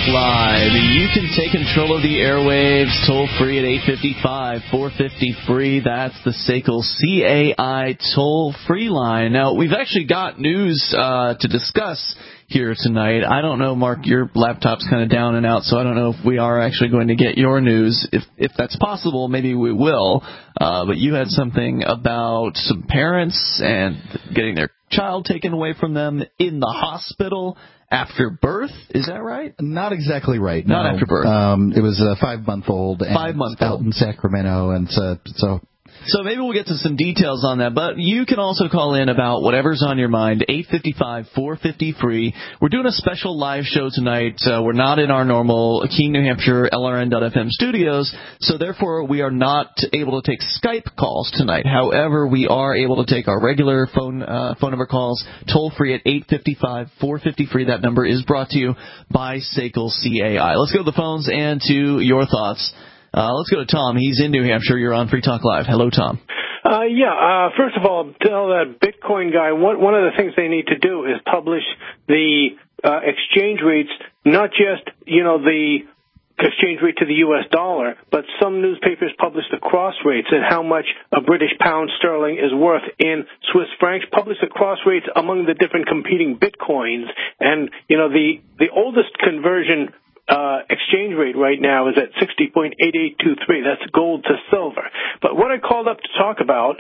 Live. You can take control of the airwaves toll-free at 855-450-FREE. That's the SACL CAI toll-free line. Now, we've actually got news to discuss here tonight. I don't know, Mark, your laptop's kind of down and out, so I don't know if we are actually going to get your news. If that's possible, maybe we will. But you had something about some parents and getting their child taken away from them in the hospital after birth. Is that right? Not exactly right. Not after birth. It was a 5-month-old. Out in Sacramento, and so maybe we'll get to some details on that, but you can also call in about whatever's on your mind, 855-450-FREE. We're doing a special live show tonight. We're not in our normal Keene, New Hampshire, LRN.FM studios, so therefore we are not able to take Skype calls tonight. However, we are able to take our regular phone number calls toll-free at 855-450-FREE. That number is brought to you by SACL CAI. Let's go to the phones and to your thoughts. Let's go to Tom. He's in New Hampshire. You're on Free Talk Live. Hello, Tom. First of all, tell that Bitcoin guy one of the things they need to do is publish the exchange rates, not just, the exchange rate to the U.S. dollar, but some newspapers publish the cross rates and how much a British pound sterling is worth in Swiss francs, publish the cross rates among the different competing Bitcoins. And, the oldest conversion exchange rate right now is at 60.8823. That's gold to silver. But what I called up to talk about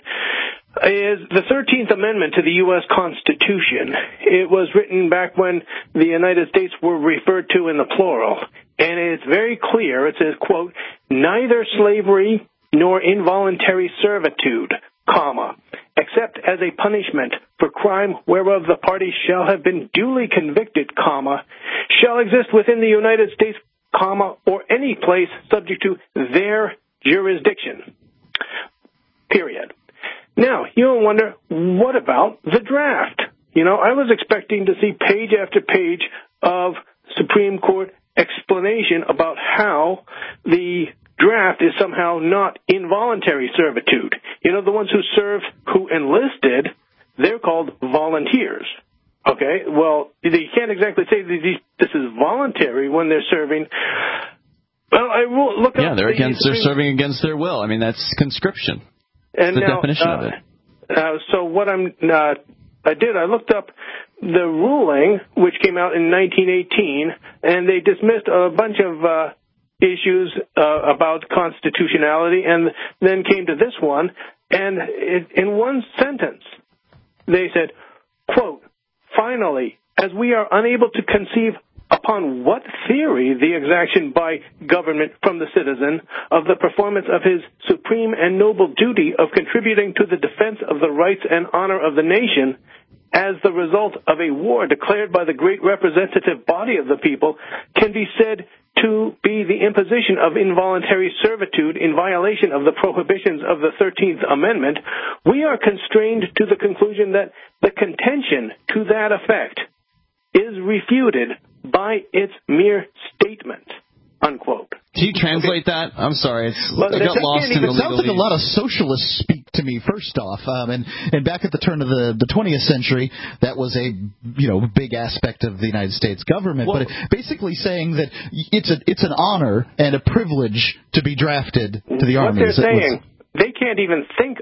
is the 13th Amendment to the U.S. Constitution. It was written back when the United States were referred to in the plural. And it's very clear. It says, quote, neither slavery nor involuntary servitude, comma, except as a punishment for crime whereof the parties shall have been duly convicted, comma, shall exist within the United States, comma, or any place subject to their jurisdiction, period. Now, you'll wonder, what about the draft? I was expecting to see page after page of Supreme Court explanation about how the draft is somehow not involuntary servitude. The ones who enlisted, they're called volunteers. Okay, well, you can't exactly say this is voluntary when they're serving. Well, I will look up. Yeah, they're serving against their will. I mean, that's conscription. And the definition of it. So what I looked up the ruling, which came out in 1918, and they dismissed a bunch of issues about constitutionality, and then came to this one, and in one sentence, they said, quote, finally, as we are unable to conceive upon what theory the exaction by government from the citizen of the performance of his supreme and noble duty of contributing to the defense of the rights and honor of the nation as the result of a war declared by the great representative body of the people can be said to be the imposition of involuntary servitude in violation of the prohibitions of the 13th Amendment, we are constrained to the conclusion that the contention to that effect is refuted by its mere statement, unquote. Can you translate that? I'm sorry. I got lost in the legalese. It sounds like a lot of socialist speak to me, first off. And back at the turn of the 20th century, that was a big aspect of the United States government. Well, but basically saying that it's an honor and a privilege to be drafted to the army. What they're saying, they can't even think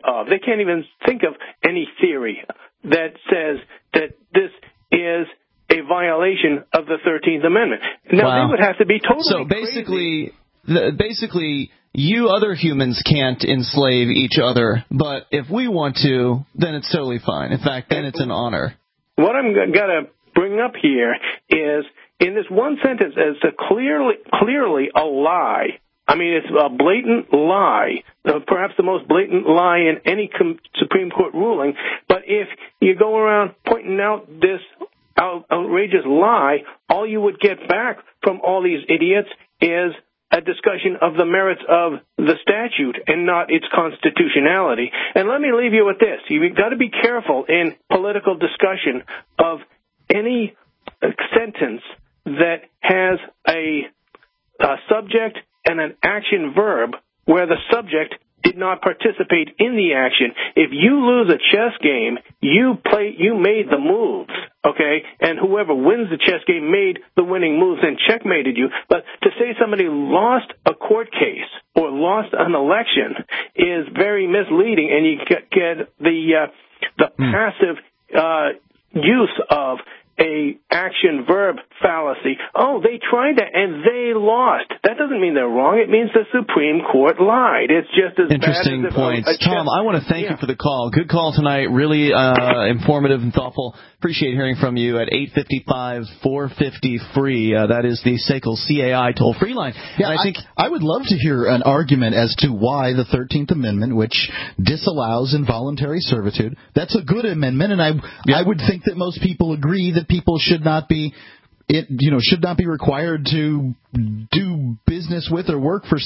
of any theory that says that this is a violation of the 13th Amendment. Now, they would have to be totally crazy. Basically, you other humans can't enslave each other, but if we want to, then it's totally fine. In fact, then it's an honor. What I'm going to bring up here is, in this one sentence, it's clearly a lie. I mean, it's a blatant lie, perhaps the most blatant lie in any Supreme Court ruling. But if you go around pointing out this outrageous lie, all you would get back from all these idiots is a discussion of the merits of the statute and not its constitutionality. And let me leave you with this. You've got to be careful in political discussion of any sentence that has a subject and an action verb where the subject did not participate in the action. If you lose a chess game, you made the moves, okay? And whoever wins the chess game made the winning moves and checkmated you. But to say somebody lost a court case or lost an election is very misleading, and you get the passive use of a action verb fallacy. Oh, they tried that and they lost. That doesn't mean they're wrong. It means the Supreme Court lied. It's just as interesting bad as points. Tom, I want to thank you for the call. Good call tonight. Really informative and thoughtful. Appreciate hearing from you at 855-450-FREE. That is the SACL CAI toll-free line. Yeah, and I think I would love to hear an argument as to why the 13th Amendment, which disallows involuntary servitude, that's a good amendment, and I would think that most people agree that people should not be required to do business with or work for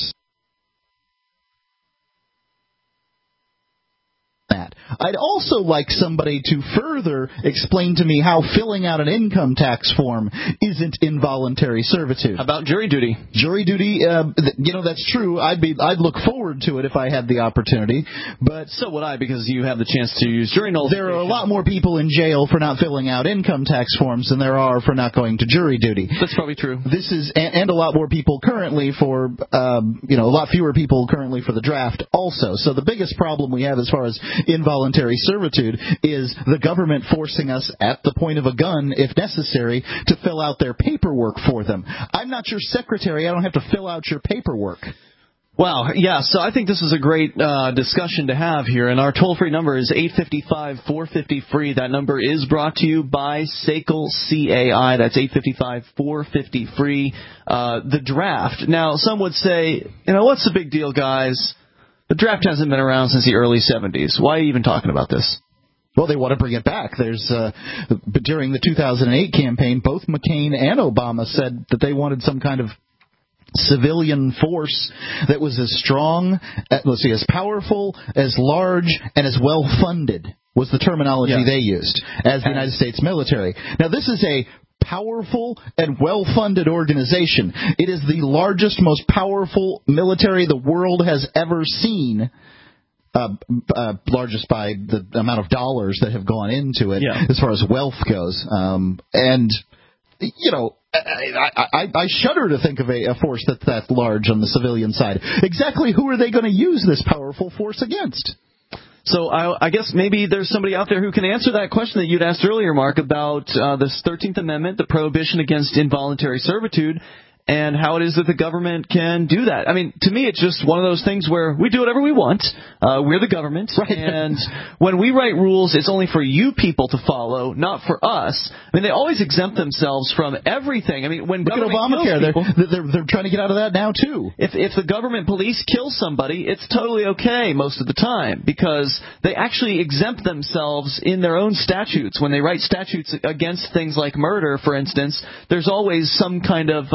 that. I'd also like somebody to further explain to me how filling out an income tax form isn't involuntary servitude. How about jury duty? Jury duty, that's true. I'd look forward to it if I had the opportunity, but so would I, because you have the chance to use jury nullification. There are a lot more people in jail for not filling out income tax forms than there are for not going to jury duty. That's probably true. This is and a lot more people currently for a lot fewer people currently for the draft also. So the biggest problem we have as far as involuntary servitude is the government forcing us at the point of a gun, if necessary, to fill out their paperwork for them. I'm not your secretary. I don't have to fill out your paperwork. Wow. Yeah, so I think this is a great discussion to have here, and our toll-free number is 855-450-FREE. That number is brought to you by SACL CAI. That's 855-450-FREE. The draft. Now, some would say, what's the big deal, guys? The draft hasn't been around since the early 70s. Why are you even talking about this? Well, they want to bring it back. During the 2008 campaign, both McCain and Obama said that they wanted some kind of civilian force that was as strong, as powerful, as large, and as well-funded was the terminology they used as the United States military. Now, this is a powerful and well-funded organization. It is the largest, most powerful military the world has ever seen. Largest by the amount of dollars that have gone into it as far as wealth goes. I shudder to think of a force that's that large on the civilian side. Exactly who are they going to use this powerful force against? So I guess maybe there's somebody out there who can answer that question that you'd asked earlier, Mark, about this 13th Amendment, the prohibition against involuntary servitude, and how it is that the government can do that. I mean, to me, it's just one of those things where we do whatever we want. We're the government. Right. And when we write rules, it's only for you people to follow, not for us. I mean, they always exempt themselves from everything. I mean, when look at Obamacare, they're trying to get out of that now, too. If the government police kill somebody, it's totally okay most of the time, because they actually exempt themselves in their own statutes. When they write statutes against things like murder, for instance, there's always some kind of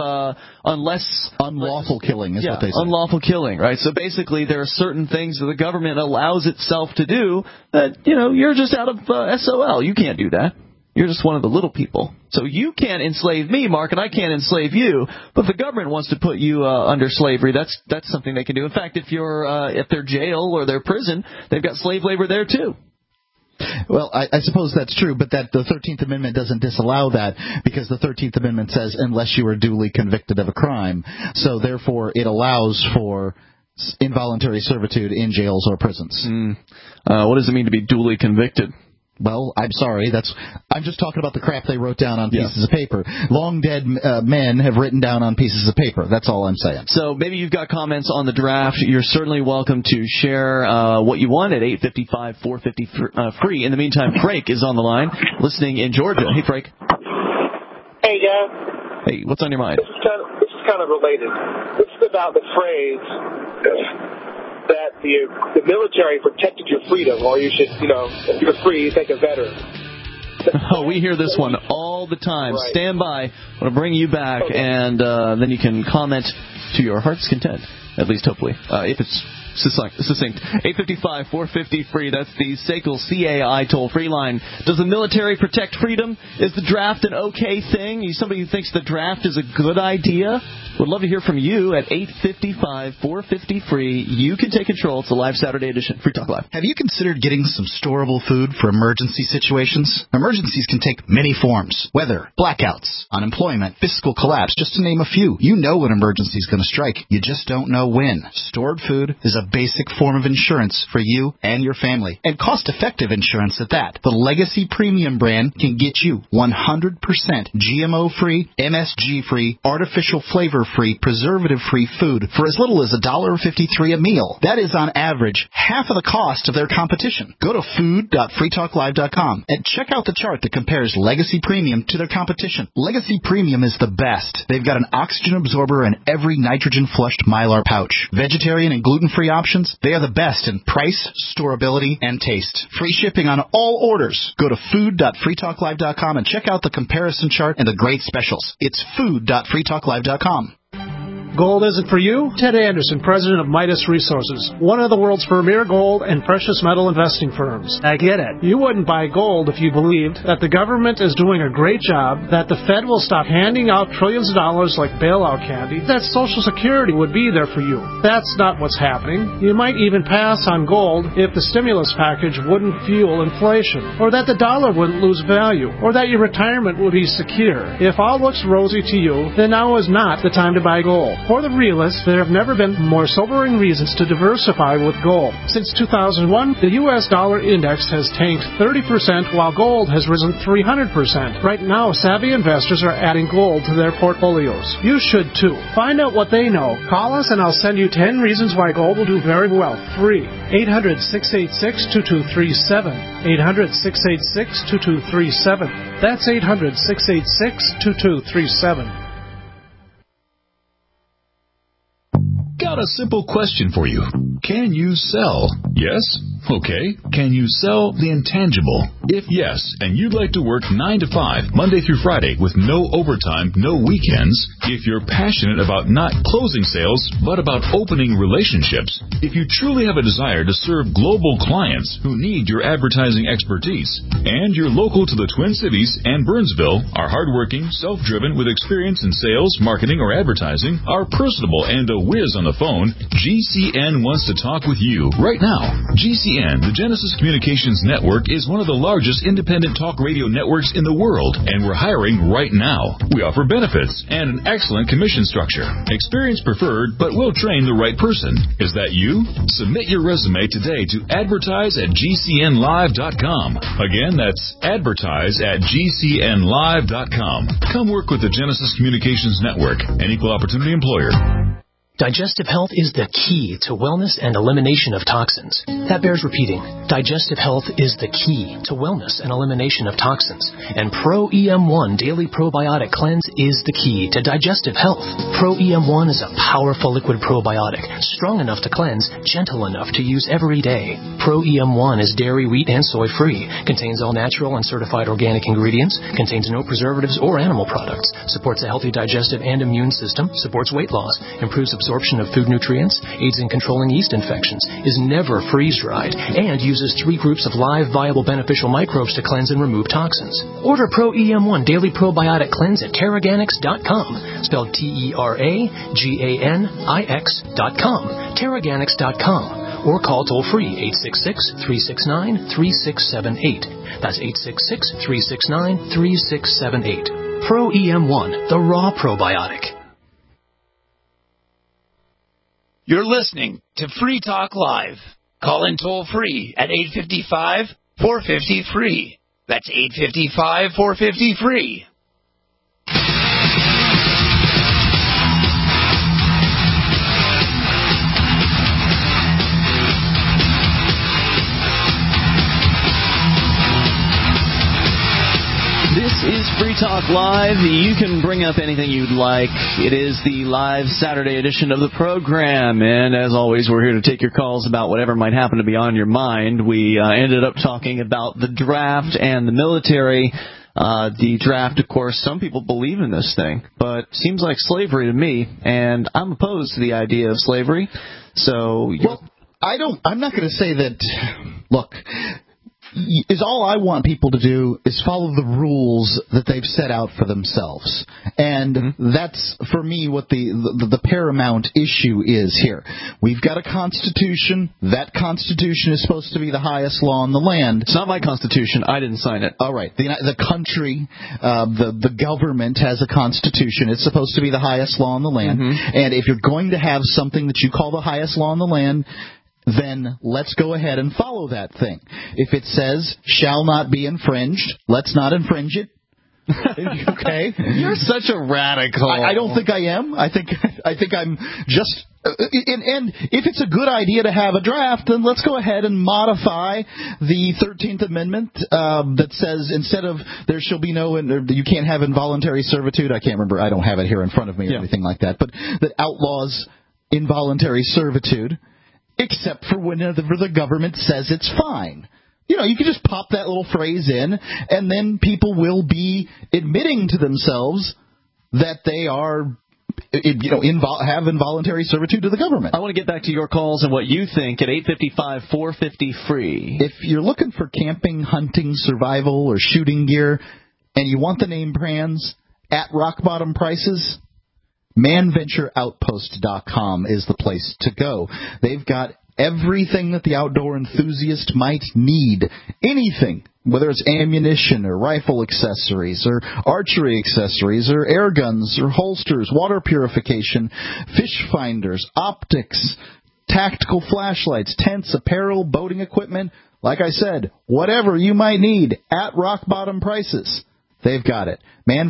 unlawful killing is what they say. Unlawful killing, right? So basically there are certain things that the government allows itself to do that, you're just out of SOL. You can't do that. You're just one of the little people. So you can't enslave me, Mark, and I can't enslave you. But if the government wants to put you under slavery, that's something they can do. In fact, if their jail or their prison, they've got slave labor there too. Well, I suppose that's true, but that the 13th Amendment doesn't disallow that, because the 13th Amendment says unless you are duly convicted of a crime. So therefore, it allows for involuntary servitude in jails or prisons. What does it mean to be duly convicted? Well, I'm sorry. I'm just talking about the crap they wrote down on pieces of paper. Long dead men have written down on pieces of paper. That's all I'm saying. So maybe you've got comments on the draft. You're certainly welcome to share what you want at 855-450-FREE. In the meantime, Frank is on the line, listening in Georgia. Hey, Frank. Hey, guys. Hey, what's on your mind? This is kind of related. This is about the phrase that the military protected your freedom, or you should, if you're free, thank a veteran. Oh, we hear this one all the time. Right. Stand by. I want to bring you back, and then you can comment to your heart's content, at least hopefully, if it's succinct. 855-450-FREE. That's the SACL CAI toll-free line. Does the military protect freedom? Is the draft an okay thing? Are you somebody who thinks the draft is a good idea? Would love to hear from you at 855-450-FREE. You can take control. It's a live Saturday edition. Free Talk Live. Have you considered getting some storable food for emergency situations? Emergencies can take many forms. Weather, blackouts, unemployment, fiscal collapse, just to name a few. You know when an emergency is going to strike. You just don't know when. Stored food is a basic form of insurance for you and your family, and cost-effective insurance at that. The Legacy Premium brand can get you 100% GMO-free, MSG-free, artificial flavor-free, preservative-free food for as little as $1.53 a meal. That is on average half of the cost of their competition. Go to food.freetalklive.com and check out the chart that compares Legacy Premium to their competition. Legacy Premium is the best. They've got an oxygen absorber in every nitrogen-flushed Mylar pouch. Vegetarian and gluten-free options, they are the best in price, storability, and taste. Free shipping on all orders. Go to food.freetalklive.com and check out the comparison chart and the great specials. It's food.freetalklive.com. Gold isn't for you? Ted Anderson, president of Midas Resources, one of the world's premier gold and precious metal investing firms. I get it. You wouldn't buy gold if you believed that the government is doing a great job, that the Fed will stop handing out trillions of dollars like bailout candy, that Social Security would be there for you. That's not what's happening. You might even pass on gold if the stimulus package wouldn't fuel inflation, or that the dollar wouldn't lose value, or that your retirement would be secure. If all looks rosy to you, then now is not the time to buy gold. For the realists, there have never been more sobering reasons to diversify with gold. Since 2001, the U.S. dollar index has tanked 30%, while gold has risen 300%. Right now, savvy investors are adding gold to their portfolios. You should too. Find out what they know. Call us and I'll send you 10 reasons why gold will do very well. Free. 800-686-2237. 800-686-2237. That's 800-686-2237. Got a simple question for you. Can you sell? Yes? Okay. Can you sell the intangible? If yes, and you'd like to work 9 to 5, Monday through Friday, with no overtime, no weekends, if you're passionate about not closing sales, but about opening relationships, if you truly have a desire to serve global clients who need your advertising expertise, and you're local to the Twin Cities and Burnsville, are hardworking, self-driven, with experience in sales, marketing, or advertising, are personable and a whiz on the phone, GCN wants to talk with you right now. GCN, the Genesis Communications Network, is one of the largest independent talk radio networks in the world, and we're hiring right now. We offer benefits and an excellent commission structure. Experience preferred, but we'll train the right person. Is that you? Submit your resume today to advertise@gcnlive.com. Again, that's advertise@gcnlive.com. Come work with the Genesis Communications Network, an equal opportunity employer. Digestive health is the key to wellness and elimination of toxins. That bears repeating. Digestive health is the key to wellness and elimination of toxins. And Pro EM1 Daily Probiotic Cleanse is the key to digestive health. Pro EM1 is a powerful liquid probiotic, strong enough to cleanse, gentle enough to use every day. Pro EM1 is dairy, wheat, and soy free, contains all natural and certified organic ingredients, contains no preservatives or animal products, supports a healthy digestive and immune system, supports weight loss, improves absorption of food nutrients, aids in controlling yeast infections, is never freeze-dried, and uses 3 groups of live, viable, beneficial microbes to cleanse and remove toxins. Order Pro EM1 Daily Probiotic Cleanse at Teraganix.com, spelled Teraganix.com, Teraganix.com, or call toll-free 866-369-3678. That's 866-369-3678. Pro EM1, the raw probiotic. You're listening to Free Talk Live. Call in toll-free at 855-450-FREE. That's 855-450-FREE. This is Free Talk Live. You can bring up anything you'd like. It is the live Saturday edition of the program. And as always, we're here to take your calls about whatever might happen to be on your mind. We ended up talking about the draft and the military. The draft, of course, some people believe in this thing, but seems like slavery to me. And I'm opposed to the idea of slavery. So I'm not going to say that. Look, is all I want people to do is follow the rules that they've set out for themselves. And that's, for me, what the paramount issue is here. We've got a constitution. That constitution is supposed to be the highest law in the land. It's not my constitution. I didn't sign it. All right. The country, the government has a constitution. It's supposed to be the highest law in the land. And if you're going to have something that you call the highest law in the land, then let's go ahead and follow that thing. If it says shall not be infringed, let's not infringe it. Okay? You're such a radical. I don't think I am. I think I'm just... And if it's a good idea to have a draft, then let's go ahead and modify the 13th Amendment that says instead of there shall be no... You can't have involuntary servitude. I can't remember. I don't have it here in front of me or anything like that. But that outlaws involuntary servitude, except for whenever the government says it's fine. You know, you can just pop that little phrase in, and then people will be admitting to themselves that they are, have involuntary servitude to the government. I want to get back to your calls and what you think at 855-450-FREE. If you're looking for camping, hunting, survival, or shooting gear, and you want the name brands at rock bottom prices, ManVentureOutpost.com is the place to go. They've got everything that the outdoor enthusiast might need. Anything, whether it's ammunition or rifle accessories or archery accessories or air guns or holsters, water purification, fish finders, optics, tactical flashlights, tents, apparel, boating equipment. Like I said, whatever you might need at rock bottom prices, they've got it.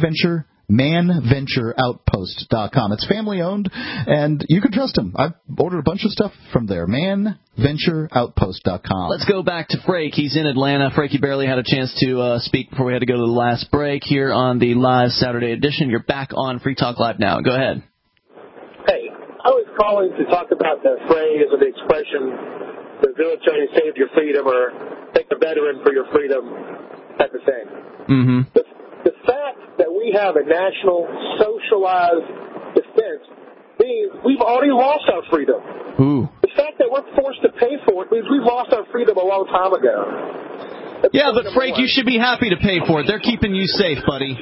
ManVentureOutpost.com. It's family owned, and you can trust them. I've ordered a bunch of stuff from there. ManVentureOutpost.com. Let's go back to Frake. He's in Atlanta. Frake, you barely had a chance to speak before we had to go to the last break here on the live Saturday edition. You're back on Free Talk Live now. Go ahead. Hey, I was calling to talk about the phrase or the expression, the military saved your freedom, or thank the veteran for your freedom, type of thing. The fact that we have a national socialized defense means we've already lost our freedom. Ooh. The fact that we're forced to pay for it means we've lost our freedom a long time ago. Yeah, but Frank, you should be happy to pay for it. They're keeping you safe, buddy.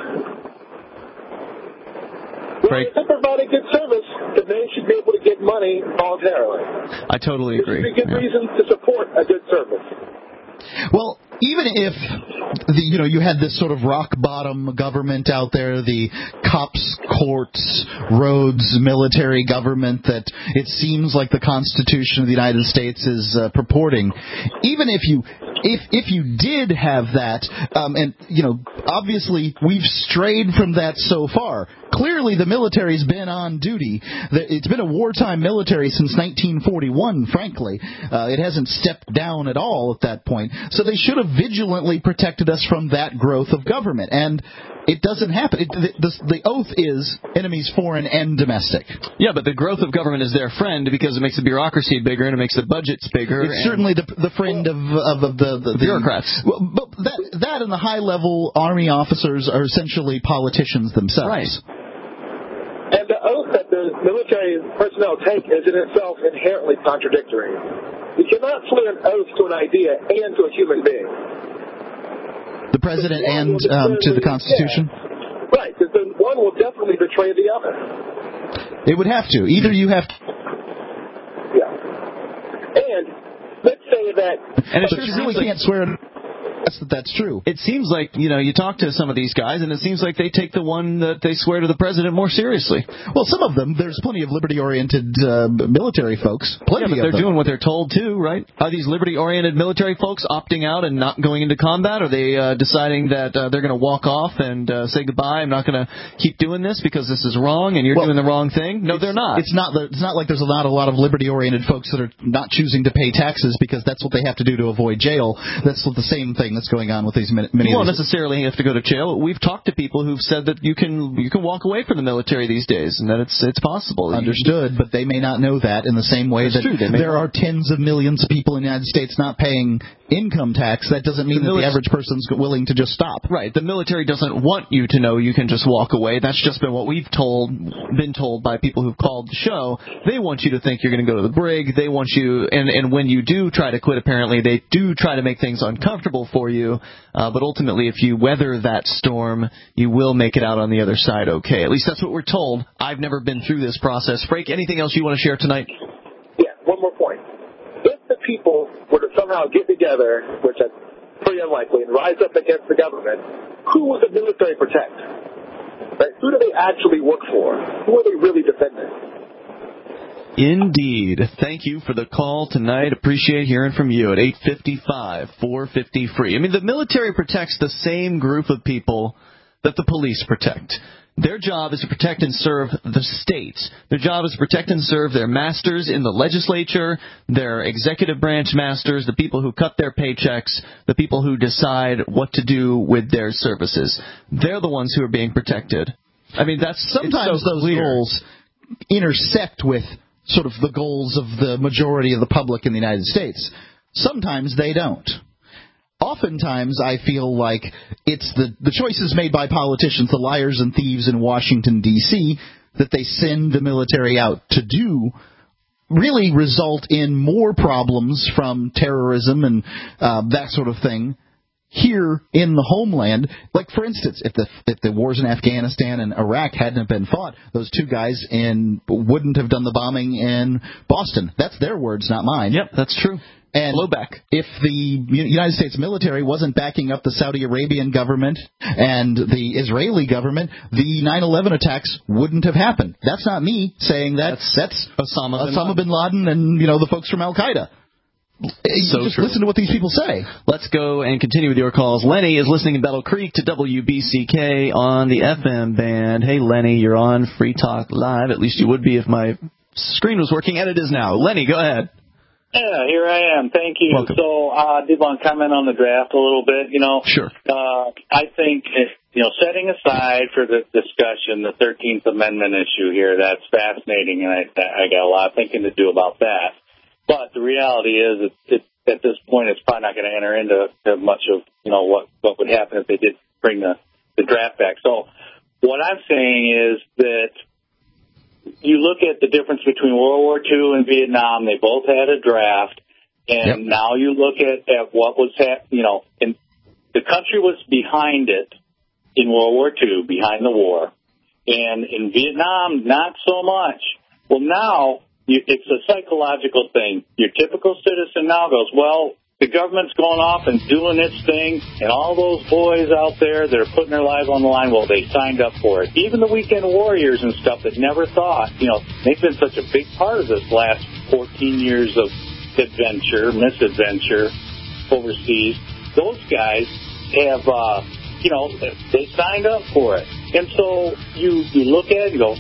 Well, if they provide a good service, then they should be able to get money voluntarily. I totally agree. There's a good reason to support a good service. Well, even if you had this sort of rock bottom government out there, the cops, courts, roads, military government that it seems like the Constitution of the United States is purporting, even if you did have that, and obviously we've strayed from that so far. Clearly, the military's been on duty. It's been a wartime military since 1941, frankly. It hasn't stepped down at all at that point. So they should have vigilantly protected us from that growth of government. And it doesn't happen. The oath is enemies foreign and domestic. Yeah, but the growth of government is their friend because it makes the bureaucracy bigger and it makes the budgets bigger. It's certainly the friend of the bureaucrats. But that and the high-level Army officers are essentially politicians themselves. Right. And the oath that the military personnel take is in itself inherently contradictory. You cannot swear an oath to an idea and to a human being. The president and to the Constitution? Yeah. Right, because then one will definitely betray the other. It would have to. Either you have to... Yeah. And let's say that... And but you really can't swear... That's true. It seems like, you talk to some of these guys, and it seems like they take the one that they swear to the president more seriously. Well, some of them. There's plenty of liberty-oriented military folks. Plenty but they're doing what they're told to, right? Are these liberty-oriented military folks opting out and not going into combat? Are they deciding that they're going to walk off and say goodbye? I'm not going to keep doing this because this is wrong and you're doing the wrong thing? No, they're not. It's not like there's not a lot of liberty-oriented folks that are not choosing to pay taxes because that's what they have to do to avoid jail. That's the same thing. that's going on with these many. You won't necessarily have to go to jail. We've talked to people who've said that you can walk away from the military these days, and that it's possible. Understood, but they may not know that in the same way that there are tens of millions of people in the United States not paying income tax. That doesn't mean that the average person's willing to just stop. Right. The military doesn't want you to know you can just walk away. That's just been what we've been told by people who've called the show. They want you to think you're going to go to the brig. They want you, and when you do try to quit, apparently they do try to make things uncomfortable for you. But ultimately, if you weather that storm, you will make it out on the other side okay. At least that's what we're told. I've never been through this process. Frank, anything else you want to share tonight? Yeah, one more point. If the people were to somehow get together, which is pretty unlikely, and rise up against the government, who would the military protect? Right? Who do they actually work for? Who are they really defending? Indeed. Thank you for the call tonight. Appreciate hearing from you at 855-450-FREE. I mean, the military protects the same group of people that the police protect. Their job is to protect and serve the state. Their job is to protect and serve their masters in the legislature, their executive branch masters, the people who cut their paychecks, the people who decide what to do with their services. They're the ones who are being protected. I mean, sometimes those goals intersect with sort of the goals of the majority of the public in the United States. Sometimes they don't. Oftentimes, I feel like it's the choices made by politicians, the liars and thieves in Washington, D.C., that they send the military out to do really result in more problems from terrorism and that sort of thing here in the homeland. Like, for instance, if the wars in Afghanistan and Iraq hadn't have been fought, those two guys wouldn't have done the bombing in Boston. That's their words, not mine. Yep, that's true. And if the United States military wasn't backing up the Saudi Arabian government and the Israeli government, the 9/11 attacks wouldn't have happened. That's not me saying that. That's Osama bin Laden and the folks from Al Qaeda. Just listen to what these people say. Let's go and continue with your calls. Lenny is listening in Battle Creek to WBCK on the FM band. Hey, Lenny, you're on Free Talk Live. At least you would be if my screen was working, and it is now. Lenny, go ahead. Yeah, here I am. Thank you. Welcome. So I did want to comment on the draft a little bit. Sure. I think, setting aside for the discussion the 13th Amendment issue here, that's fascinating, and I got a lot of thinking to do about that. But the reality is, at this point, it's probably not going to enter into much of what would happen if they did bring the draft back. So what I'm saying is that you look at the difference between World War II and Vietnam. They both had a draft, and now you look at what was happening. And the country was behind it in World War II, behind the war, and in Vietnam, not so much. Well, now it's a psychological thing. Your typical citizen now goes, well, the government's going off and doing its thing, and all those boys out there that are putting their lives on the line, well, they signed up for it. Even the weekend warriors and stuff that never thought, they've been such a big part of this last 14 years of misadventure overseas. Those guys have, they signed up for it. And so you look at it and go,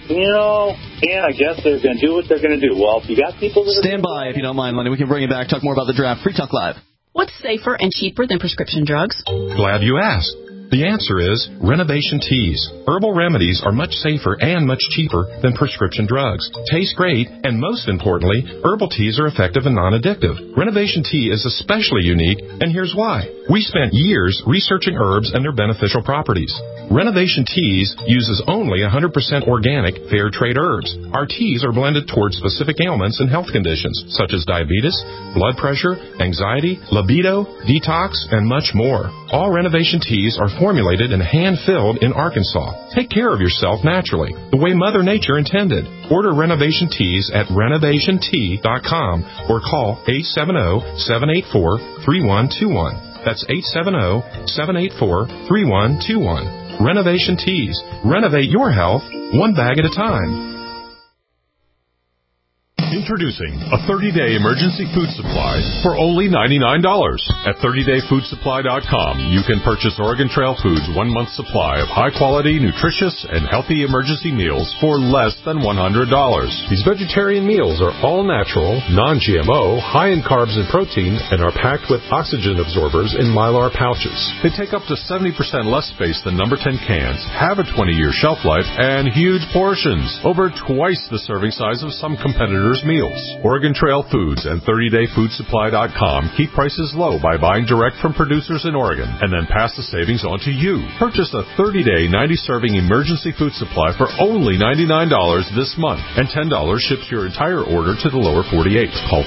and I guess they're going to do what they're going to do. Well, if you got people that Stand by if you don't mind, Lenny. We can bring you back, talk more about the draft. Free Talk Live. What's safer and cheaper than prescription drugs? Glad you asked. The answer is Renovation Teas. Herbal remedies are much safer and much cheaper than prescription drugs. Taste great, and most importantly, herbal teas are effective and non-addictive. Renovation Tea is especially unique, and here's why. We spent years researching herbs and their beneficial properties. Renovation Teas uses only 100% organic, fair trade herbs. Our teas are blended towards specific ailments and health conditions, such as diabetes, blood pressure, anxiety, libido, detox, and much more. All Renovation Teas are formulated and hand-filled in Arkansas. Take care of yourself naturally, the way Mother Nature intended. Order Renovation Teas at renovationtea.com or call 870-784-3121. That's 870-784-3121. Renovation Teas. Renovate your health, one bag at a time. Introducing a 30-day emergency food supply for only $99. At 30dayfoodsupply.com, you can purchase Oregon Trail Foods 1 month supply of high-quality, nutritious, and healthy emergency meals for less than $100. These vegetarian meals are all natural, non-GMO, high in carbs and protein, and are packed with oxygen absorbers in Mylar pouches. They take up to 70% less space than number 10 cans, have a 20-year shelf life, and huge portions, over twice the serving size of some competitors' meals. Oregon Trail Foods and 30dayfoodsupply.com keep prices low by buying direct from producers in Oregon and then pass the savings on to you. Purchase a 30-day, 90-serving emergency food supply for only $99 this month, and $10 ships your entire order to the lower 48. Call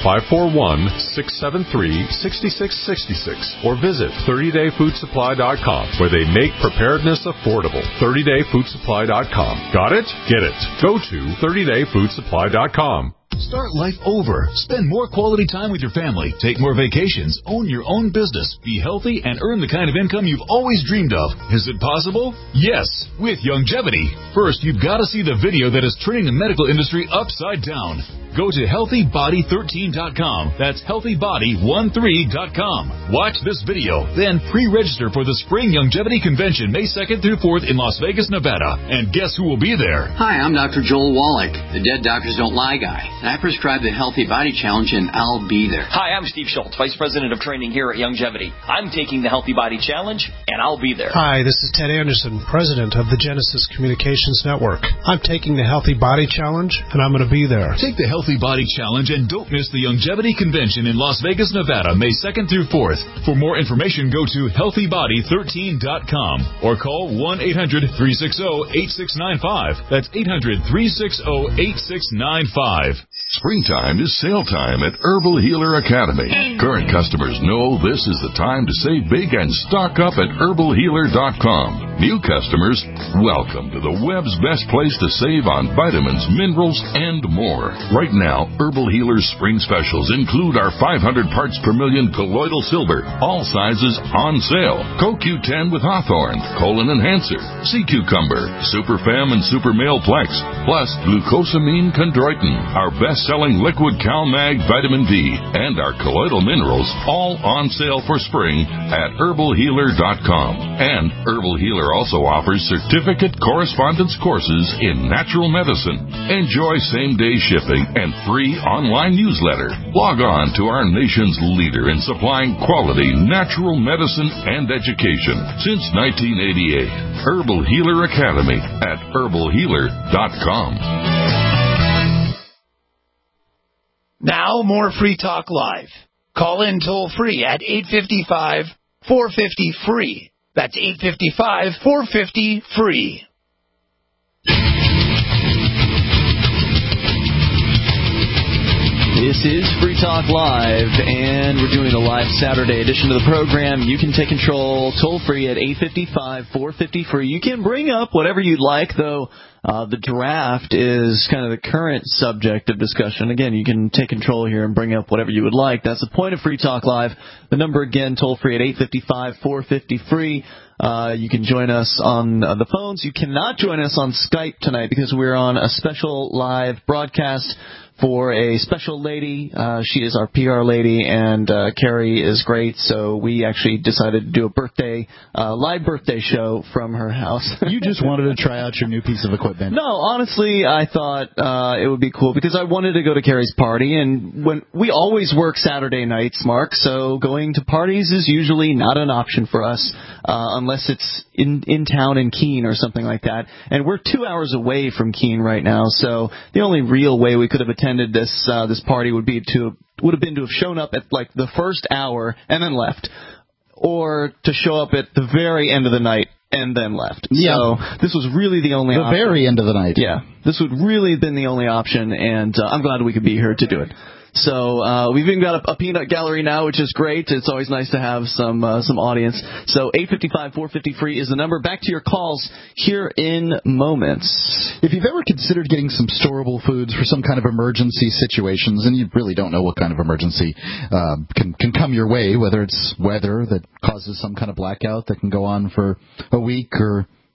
541-673-6666 or visit 30dayfoodsupply.com, where they make preparedness affordable. 30dayfoodsupply.com. Got it? Get it. Go to 30dayfoodsupply.com. Start life over. Spend more quality time with your family. Take more vacations. Own your own business. Be healthy and earn the kind of income you've always dreamed of. Is it possible? Yes, with Youngevity. First, you've got to see the video that is turning the medical industry upside down. Go to HealthyBody13.com. That's HealthyBody13.com. Watch this video, then pre-register for the Spring Youngevity Convention May 2nd through 4th in Las Vegas, Nevada. And guess who will be there? Hi, I'm Dr. Joel Wallach, the Dead Doctors Don't Lie guy. And I prescribe the Healthy Body Challenge, and I'll be there. Hi, I'm Steve Schultz, Vice President of Training here at Youngevity. I'm taking the Healthy Body Challenge, and I'll be there. Hi, this is Ted Anderson, President of the Genesis Communications Network. I'm taking the Healthy Body Challenge, and I'm going to be there. Take the Healthy Body Challenge and don't miss the Youngevity Convention in Las Vegas, Nevada, May 2nd through 4th. For more information, go to HealthyBody13.com or call 1-800-360-8695. That's 800-360-8695. Springtime is sale time at Herbal Healer Academy. Current customers know this is the time to save big and stock up at herbalhealer.com. New customers, welcome to the web's best place to save on vitamins, minerals, and more. Right now, Herbal Healer's spring specials include our 500 parts per million colloidal silver, all sizes on sale, CoQ10 with Hawthorne, Colon Enhancer, Sea Cucumber, Super Fem and Super Male Plex, plus glucosamine chondroitin, our best-selling liquid CalMag vitamin D, and our colloidal minerals, all on sale for spring at herbalhealer.com. And Herbal Healer also offers certificate correspondence courses in natural medicine. Enjoy same-day shipping and free online newsletter. Log on to our nation's leader in supplying quality natural medicine and education since 1988. Herbal Healer Academy at herbalhealer.com. Now, more Free Talk Live. Call in toll-free at 855-450-FREE. That's 855-450-FREE. This is Free Talk Live, and we're doing a live Saturday edition of the program. You can take control toll-free at 855-450-FREE. You can bring up whatever you'd like, though. The draft is kind of the current subject of discussion. Again, you can take control here and bring up whatever you would like. That's the point of Free Talk Live. The number again, toll-free at 855-450-FREE. You can join us on the phones. You cannot join us on Skype tonight because we're on a special live broadcast for a special lady. She is our PR lady, and Carrie is great, so we actually decided to do a live birthday show from her house. You just wanted to try out your new piece of equipment. No, honestly, I thought it would be cool because I wanted to go to Carrie's party, and when we always work Saturday nights, Mark, so going to parties is usually not an option for us unless it's in town in Keene or something like that. And we're 2 hours away from Keene right now, so the only real way we could have attended this party would have been to have shown up at like the first hour and then left, or to show up at the very end of the night and then left. Yeah. So this was really the only option. The very end of the night. Yeah. This would really have been the only option, and I'm glad we could be here to do it. So we've even got a peanut gallery now, which is great. It's always nice to have some audience. So 855-450-FREE is the number. Back to your calls here in moments. If you've ever considered getting some storable foods for some kind of emergency situations, and you really don't know what kind of emergency can come your way, whether it's weather that causes some kind of blackout that can go on for a week or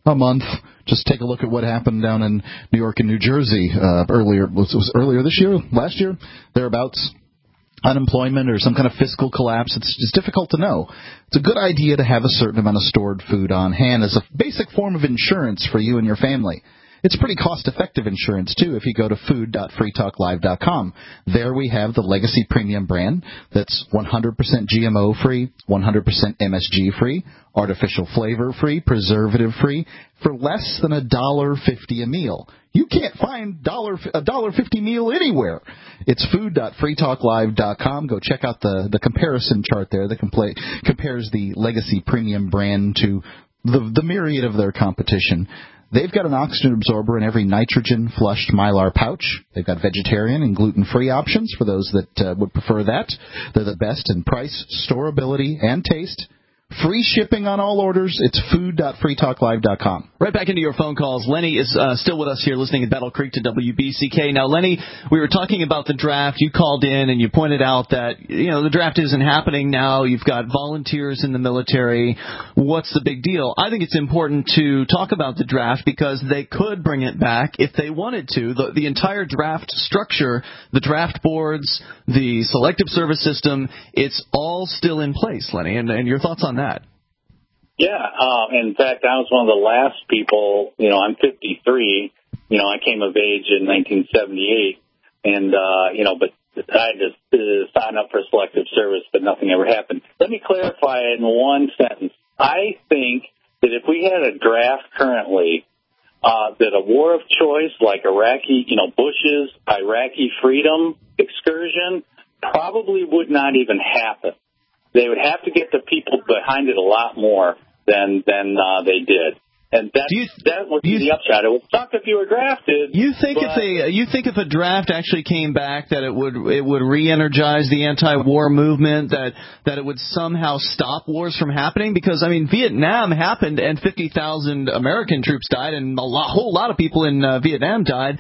a month. Just take a look at what happened down in New York and New Jersey earlier this year, last year, thereabouts. Unemployment or some kind of fiscal collapse. It's difficult to know. It's a good idea to have a certain amount of stored food on hand as a basic form of insurance for you and your family. It's pretty cost-effective insurance, too, if you go to food.freetalklive.com. There we have the Legacy Premium brand that's 100% GMO-free, 100% MSG-free, artificial flavor-free, preservative-free, for less than $1.50 a meal. You can't find a $1.50 meal anywhere. It's food.freetalklive.com. Go check out the comparison chart there that compares the Legacy Premium brand to the myriad of their competition. They've got an oxygen absorber in every nitrogen-flushed Mylar pouch. They've got vegetarian and gluten-free options for those that would prefer that. They're the best in price, storability, and taste. Free shipping on all orders. It's food.freetalklive.com. Right back into your phone calls. Lenny is still with us here listening at Battle Creek to WBCK. Now, Lenny, we were talking about the draft. You called in and you pointed out that, the draft isn't happening now. You've got volunteers in the military. What's the big deal? I think it's important to talk about the draft because they could bring it back if they wanted to. The entire draft structure, the draft boards, the selective service system, it's all still in place, Lenny. And your thoughts on that? Yeah. In fact, I was one of the last people, I'm 53, I came of age in 1978 and, but I just signed up for selective service, but nothing ever happened. Let me clarify in one sentence. I think that if we had a draft currently, that a war of choice like Iraqi, Bush's Iraqi freedom excursion probably would not even happen. They would have to get the people behind it a lot more than they did. And that would be the upshot. It would suck if you were drafted. You think if a draft actually came back that it would re-energize the anti-war movement, that it would somehow stop wars from happening? Because Vietnam happened and 50,000 American troops died and whole lot of people in Vietnam died.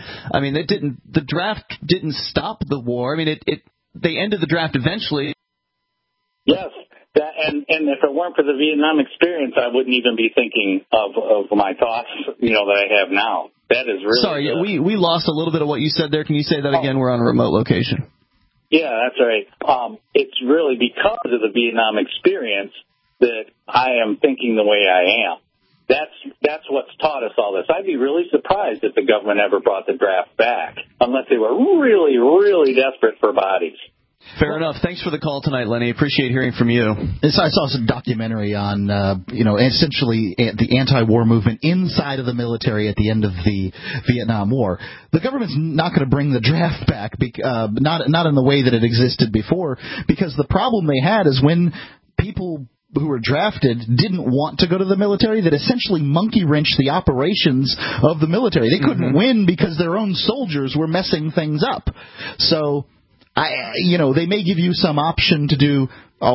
The draft didn't stop the war. They ended the draft eventually. Yes. And if it weren't for the Vietnam experience, I wouldn't even be thinking of my thoughts, that I have now. That is really... Sorry, we lost a little bit of what you said there. Can you say that again? We're on a remote location. Yeah, that's right. It's really because of the Vietnam experience that I am thinking the way I am. That's what's taught us all this. I'd be really surprised if the government ever brought the draft back, unless they were really, really desperate for bodies. Fair enough. Thanks for the call tonight, Lenny. Appreciate hearing from you. I saw some documentary on, essentially the anti-war movement inside of the military at the end of the Vietnam War. The government's not going to bring the draft back, not in the way that it existed before, because the problem they had is when people who were drafted didn't want to go to the military, that essentially monkey-wrenched the operations of the military. They couldn't win because their own soldiers were messing things up. So... they may give you some option to do,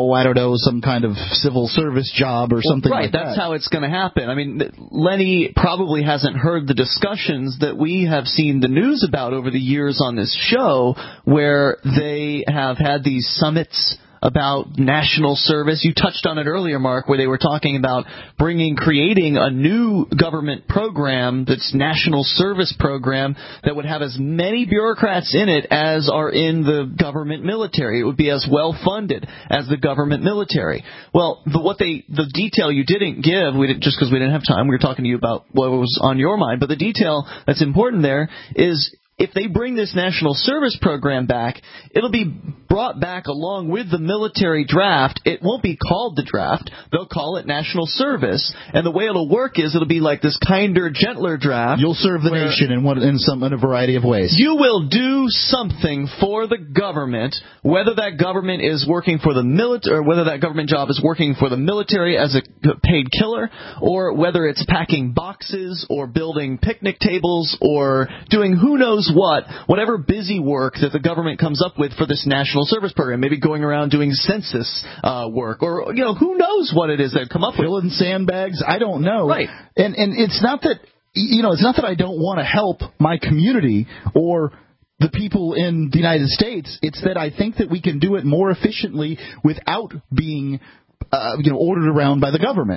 some kind of civil service job or something like that. Right, that's how it's going to happen. Lenny probably hasn't heard the discussions that we have seen the news about over the years on this show, where they have had these summits about national service. You touched on it earlier, Mark, where they were talking about creating a new government program that's national service program that would have as many bureaucrats in it as are in the government military. It would be as well funded as the government military. Well, the detail you didn't give, just because we didn't have time, we were talking to you about what was on your mind, but the detail that's important there is if they bring this national service program back, it'll be brought back along with the military draft. It won't be called the draft. They'll call it national service. And the way it'll work is it'll be like this kinder, gentler draft. You'll serve the nation in a variety of ways. You will do something for the government, whether that government is working for the military, or whether that government job is working for the military as a paid killer, or whether it's packing boxes or building picnic tables or doing who knows whatever busy work that the government comes up with for this national service program, maybe going around doing census work, or who knows what it is they come up with. Filling sandbags, I don't know. Right. And it's not that it's not that I don't want to help my community or the people in the United States. It's that I think that we can do it more efficiently without being ordered around by the government.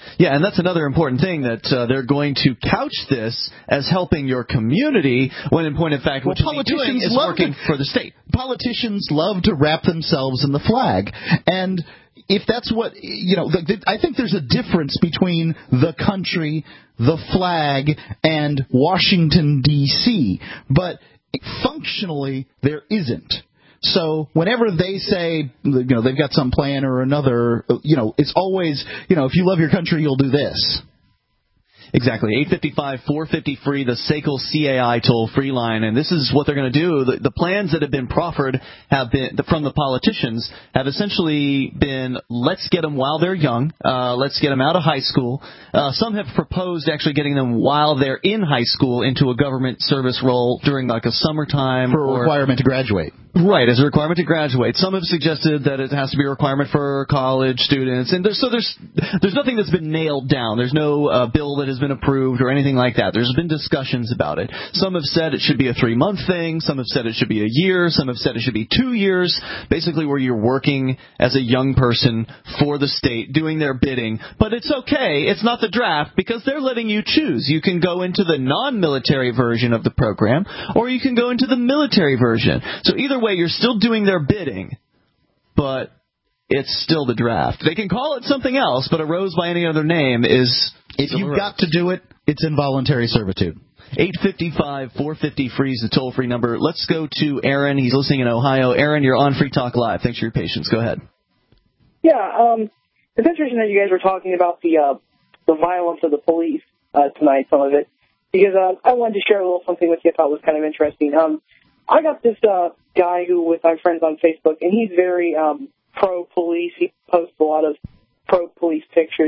Yeah, and that's another important thing, that they're going to couch this as helping your community, when in point of fact what politicians is working for the state. Politicians love to wrap themselves in the flag. And if that's what, I think there's a difference between the country, the flag, and Washington, D.C., but functionally there isn't. So whenever they say, they've got some plan or another, it's always, if you love your country, you'll do this. Exactly. 855-450-FREE, the SACL CAI toll-free line. And this is what they're going to do. The plans that have been proffered from the politicians have essentially been, let's get them while they're young. Let's get them out of high school. Some have proposed actually getting them while they're in high school into a government service role during like a summertime. For a requirement to graduate. Right, as a requirement to graduate. Some have suggested that it has to be a requirement for college students. And there's nothing that's been nailed down. There's no bill that has been approved or anything like that. There's been discussions about it. Some have said it should be a 3-month thing. Some have said it should be a year. Some have said it should be 2 years, basically where you're working as a young person for the state, doing their bidding. But it's okay. It's not the draft, because they're letting you choose. You can go into the non-military version of the program, or you can go into the military version. So either way, you're still doing their bidding, but it's still the draft. They can call it something else, but a rose by any other name is... If you've got to do it, it's involuntary servitude. 855-450-FREE is the toll-free number. Let's go to Aaron. He's listening in Ohio. Aaron, you're on Free Talk Live. Thanks for your patience. Go ahead. Yeah, it's interesting that you guys were talking about the violence of the police tonight, some of it, because I wanted to share a little something with you I thought was kind of interesting. I got this guy who with my friends on Facebook, and he's very pro-police. He posts a lot of pro-police pictures,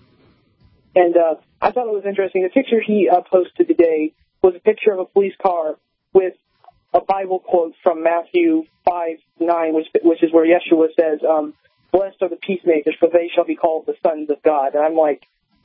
And I thought it was interesting. The picture he posted today was a picture of a police car with a Bible quote from Matthew 5:9, which is where Yeshua says, "Blessed are the peacemakers, for they shall be called the sons of God." And I'm like,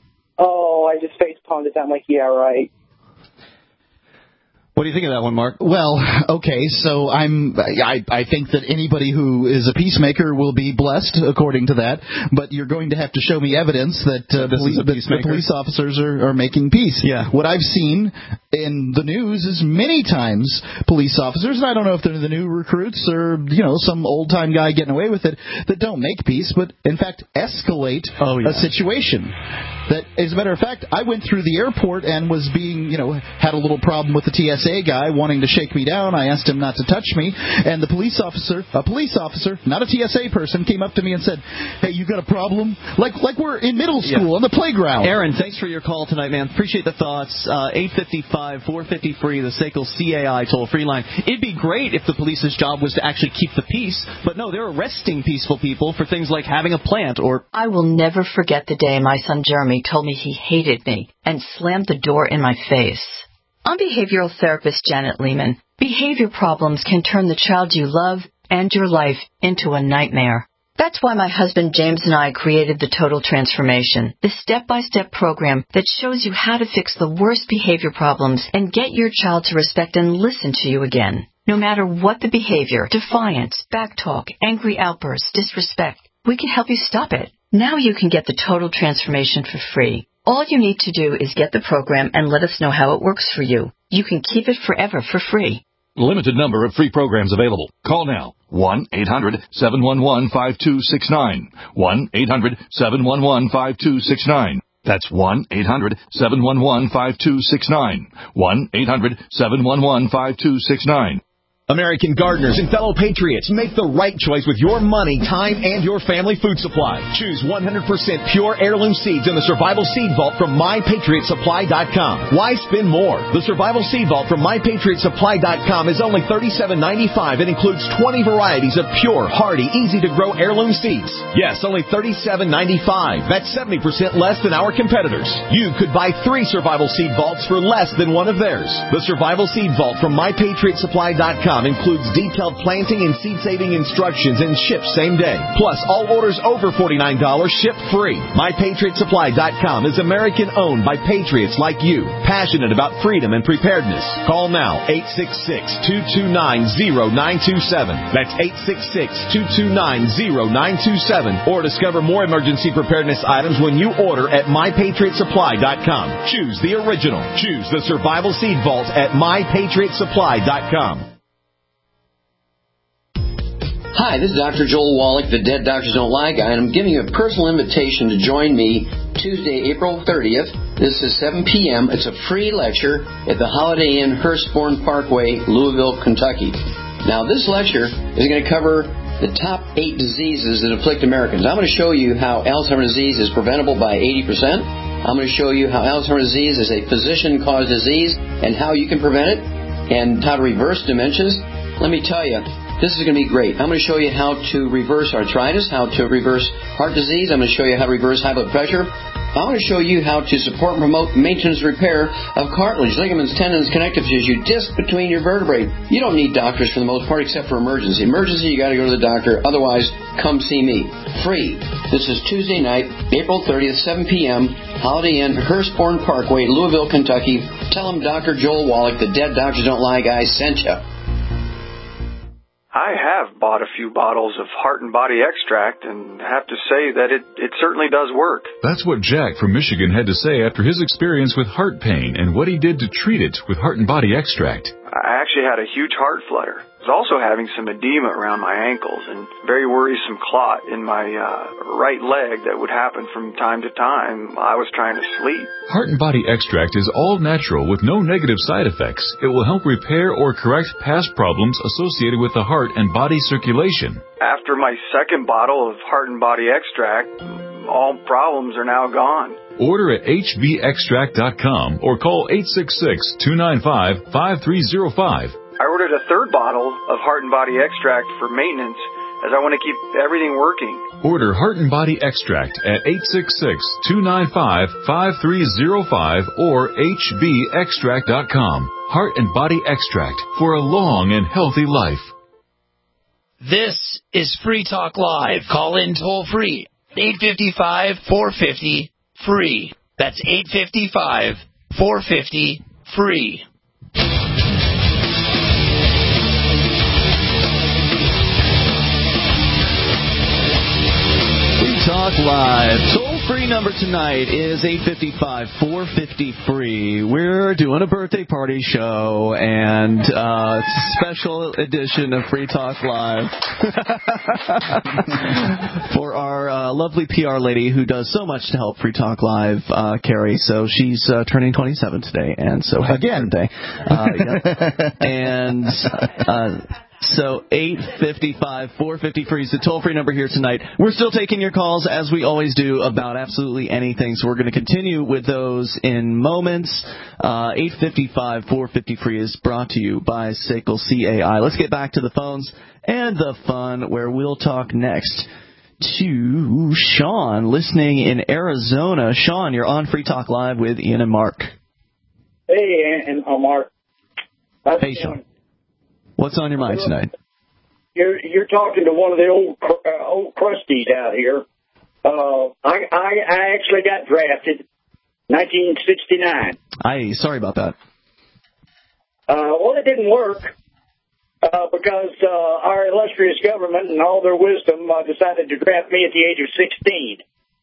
I just face palmed at that. I'm like, yeah, right. What do you think of that one, Mark? Well, okay, so I think that anybody who is a peacemaker will be blessed according to that, but you're going to have to show me evidence that the police officers are making peace. Yeah. What I've seen in the news is many times police officers, and I don't know if they're the new recruits or, some old-time guy getting away with it, that don't make peace, but in fact escalate a situation. That, as a matter of fact, I went through the airport and was being, had a little problem with the TSA guy wanting to shake me down. I asked him not to touch me, and a police officer, not a TSA person, came up to me and said, "Hey, you got a problem?" Like we're in middle school on the playground. Aaron, thanks for your call tonight, man. Appreciate the thoughts. 855-450-FREE, the SACL CAI toll-free line. It'd be great if the police's job was to actually keep the peace, but no, they're arresting peaceful people for things like having a plant or... I will never forget the day my son Jeremy told me he hated me and slammed the door in my face. I'm behavioral therapist Janet Lehman. Behavior problems can turn the child you love and your life into a nightmare. That's why my husband James and I created the Total Transformation, the step-by-step program that shows you how to fix the worst behavior problems and get your child to respect and listen to you again. No matter what the behavior, defiance, backtalk, angry outbursts, disrespect, we can help you stop it. Now you can get the Total Transformation for free. All you need to do is get the program and let us know how it works for you. You can keep it forever for free. Limited number of free programs available. Call now. 1-800-711-5269. 1-800-711-5269. That's 1-800-711-5269. 1-800-711-5269. American gardeners and fellow patriots, make the right choice with your money, time, and your family food supply. Choose 100% pure heirloom seeds in the Survival Seed Vault from MyPatriotSupply.com. Why spend more? The Survival Seed Vault from MyPatriotSupply.com is only $37.95 and includes 20 varieties of pure, hardy, easy-to-grow heirloom seeds. Yes, only $37.95. That's 70% less than our competitors. You could buy 3 Survival Seed Vaults for less than one of theirs. The Survival Seed Vault from MyPatriotSupply.com. MyPatriotSupply.com includes detailed planting and seed-saving instructions and ships same day. Plus, all orders over $49 ship free. MyPatriotSupply.com is American-owned by patriots like you, passionate about freedom and preparedness. Call now, 866-229-0927. That's 866-229-0927. Or discover more emergency preparedness items when you order at MyPatriotSupply.com. Choose the original. Choose the Survival Seed Vault at MyPatriotSupply.com. Hi, this is Dr. Joel Wallach, the Dead Doctors Don't Lie guy, and I'm giving you a personal invitation to join me Tuesday, April 30th. This is 7 p.m. It's a free lecture at the Holiday Inn, Hurstbourne Parkway, Louisville, Kentucky. Now, this lecture is going to cover the top 8 diseases that afflict Americans. I'm going to show you how Alzheimer's disease is preventable by 80%. I'm going to show you how Alzheimer's disease is a physician-caused disease and how you can prevent it, and how to reverse dementias. Let me tell you, this is going to be great. I'm going to show you how to reverse arthritis, how to reverse heart disease. I'm going to show you how to reverse high blood pressure. I'm going to show you how to support and promote maintenance and repair of cartilage, ligaments, tendons, connective tissue, disc between your vertebrae. You don't need doctors for the most part except for emergency. Emergency, you got to go to the doctor. Otherwise, come see me. Free. This is Tuesday night, April 30th, 7 p.m., Holiday Inn, Hurstbourne Parkway, Louisville, Kentucky. Tell them Dr. Joel Wallach, the Dead Doctors Don't Lie guy, sent you. I have bought a few bottles of Heart and Body Extract and have to say that it certainly does work. That's what Jack from Michigan had to say after his experience with heart pain and what he did to treat it with Heart and Body Extract. I actually had a huge heart flutter. I was also having some edema around my ankles and very worrisome clot in my right leg that would happen from time to time. I was trying to sleep. Heart and Body Extract is all natural with no negative side effects. It will help repair or correct past problems associated with the heart and body circulation. After my second bottle of Heart and Body Extract, all problems are now gone. Order at hbextract.com or call 866-295-5305. I ordered a third bottle of Heart and Body Extract for maintenance as I want to keep everything working. Order Heart and Body Extract at 866-295-5305 or hbextract.com. Heart and Body Extract for a long and healthy life. This is Free Talk Live. Call in toll free. 855-450-FREE. That's 855-450-FREE. Talk Live. Toll-free number tonight is 855-450-FREE. We're doing a birthday party show and special edition of Free Talk Live for our lovely PR lady who does so much to help Free Talk Live, Carrie. So she's turning 27 today, and so again, birthday. And so 855-450-FREE is the toll-free number here tonight. We're still taking your calls, as we always do, about absolutely anything. So we're going to continue with those in moments. 855-450-FREE is brought to you by SACL CAI. Let's get back to the phones and the fun, where we'll talk next to Sean, listening in Arizona. Sean, you're on Free Talk Live with Ian and Mark. Hey, and Mark. Hey, Sean. What's on your mind tonight? You're talking to one of the old crusties out here. I actually got drafted, 1969. Sorry about that. Well, it didn't work because our illustrious government, in all their wisdom, decided to draft me at the age of 16.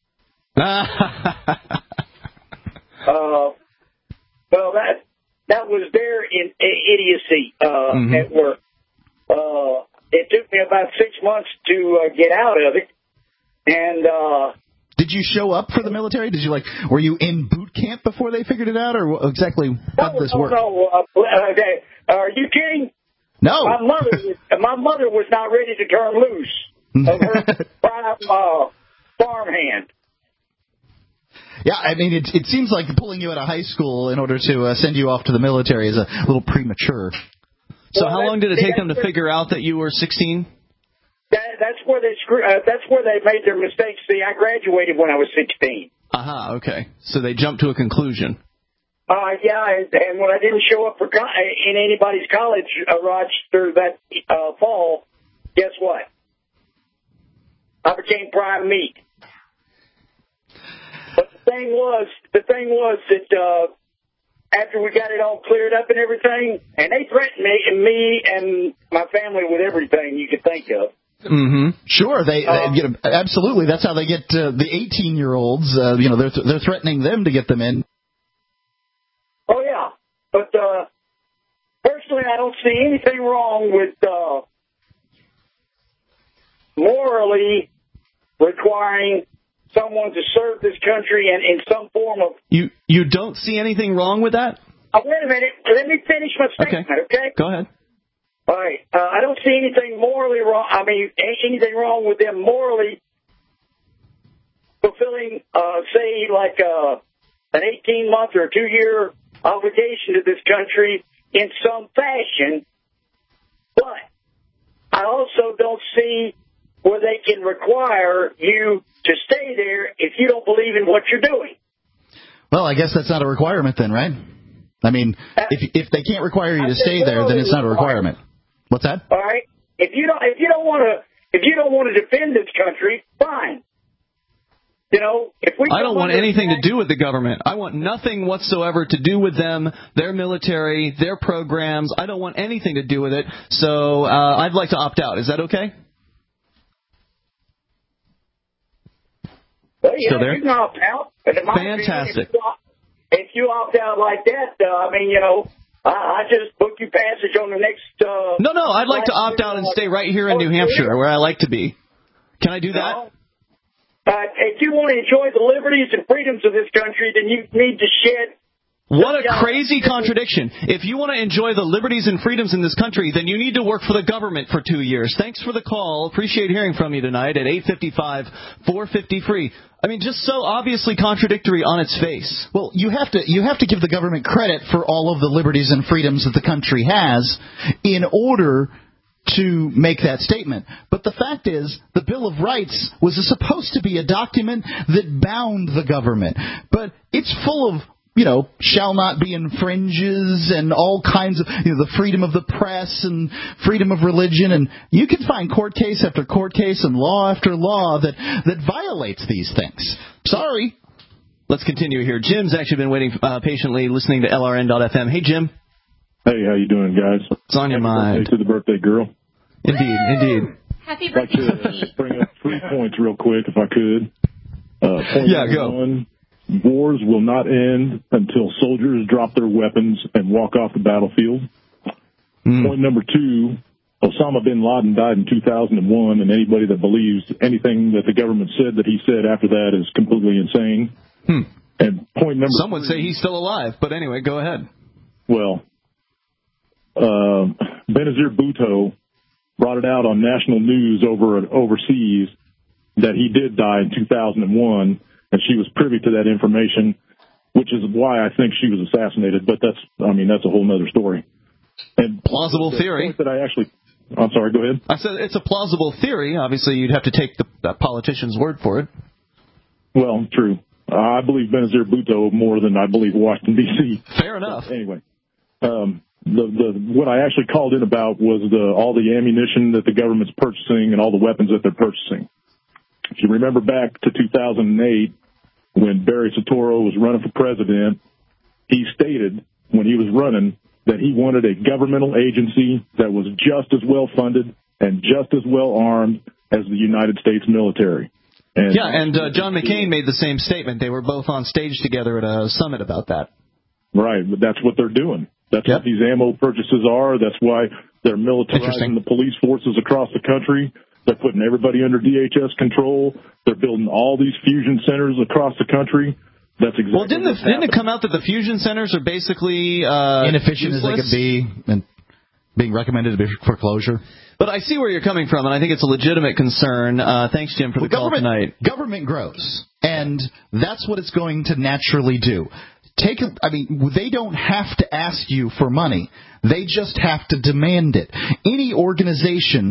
Well, that was their idiocy at work. It took me about 6 months to get out of it. And did you show up for the military? Were you in boot camp before they figured it out, or exactly how did this work? No. Are you kidding? No. My mother was not ready to turn loose of her prime farmhand. Yeah, I mean, it seems like pulling you out of high school in order to send you off to the military is a little premature. So how long did it take them to figure out that you were 16? That's where they made their mistakes. See, I graduated when I was 16. Aha, okay. So they jumped to a conclusion. Yeah, and when I didn't show up in anybody's college, Rochester, that fall, guess what? I became prime meat. But the thing was that after we got it all cleared up and everything, and they threatened me and my family with everything you could think of. Mm-hmm. Sure, they absolutely. That's how they get the 18-year-olds. They're threatening them to get them in. Oh yeah, but personally, I don't see anything wrong with morally requiring someone to serve this country and in some form of. You don't see anything wrong with that? Wait a minute. Let me finish my statement. Okay. Go ahead. All right. I don't see anything morally wrong. I mean, anything wrong with them morally fulfilling, say, like an 18-month or a 2-year obligation to this country in some fashion. But I also don't see where they can require you to stay there if you don't believe in what you're doing. Well, I guess that's not a requirement then, right? I mean, if they can't require you to stay there, then it's not a requirement. What's that? All right. If you don't want to defend this country, fine. I don't want anything to do with the government. I want nothing whatsoever to do with them, their military, their programs. I don't want anything to do with it. So I'd like to opt out. Is that okay? Well, yeah, you can opt out. Fantastic. If you opt out like that, I just book you passage on the next. No, I'd like to opt out and stay right here in New Hampshire, where I like to be. Can I do that? If you want to enjoy the liberties and freedoms of this country, then you need to shed. What a crazy contradiction. If you want to enjoy the liberties and freedoms in this country, then you need to work for the government for 2 years. Thanks for the call. Appreciate hearing from you tonight at 855-450-FREE. I mean, just so obviously contradictory on its face. Well, you have to give the government credit for all of the liberties and freedoms that the country has in order to make that statement. But the fact is, the Bill of Rights was supposed to be a document that bound the government. But it's full of shall not be infringes and all kinds of, the freedom of the press and freedom of religion. And you can find court case after court case and law after law that violates these things. Sorry. Let's continue here. Jim's actually been waiting patiently listening to LRN.FM. Hey, Jim. Hey, how you doing, guys? What's on your mind? To the birthday girl. Indeed. Happy birthday. I'd like to bring up 3 points real quick, if I could. Point go. 1, wars will not end until soldiers drop their weapons and walk off the battlefield. Point number 2, Osama bin Laden died in 2001, and anybody that believes anything that the government said that he said after that is completely insane. And point number Some would say he's still alive, but anyway, go ahead. Well, Benazir Bhutto brought it out on national news overseas that he did die in 2001, and she was privy to that information, which is why I think she was assassinated. But that's a whole other story. And plausible theory. I'm sorry, go ahead. I said it's a plausible theory. Obviously, you'd have to take the politician's word for it. Well, true. I believe Benazir Bhutto more than I believe Washington, D.C. Fair enough. But anyway, what I actually called in about was all the ammunition that the government's purchasing and all the weapons that they're purchasing. If you remember back to 2008, when Barry Soetoro was running for president, he stated when he was running that he wanted a governmental agency that was just as well funded and just as well armed as the United States military. And John McCain made the same statement. They were both on stage together at a summit about that. Right, but that's what they're doing. That's what these ammo purchases are. That's why they're militarizing the police forces across the country. They're putting everybody under DHS control. They're building all these fusion centers across the country. That's exactly. Well, didn't it come out that the fusion centers are basically inefficient useless? as they could be, and being recommended for closure? But I see where you're coming from, and I think it's a legitimate concern. Thanks, Jim, for the call tonight. Government grows, and that's what it's going to naturally do. They don't have to ask you for money. They just have to demand it. Any organization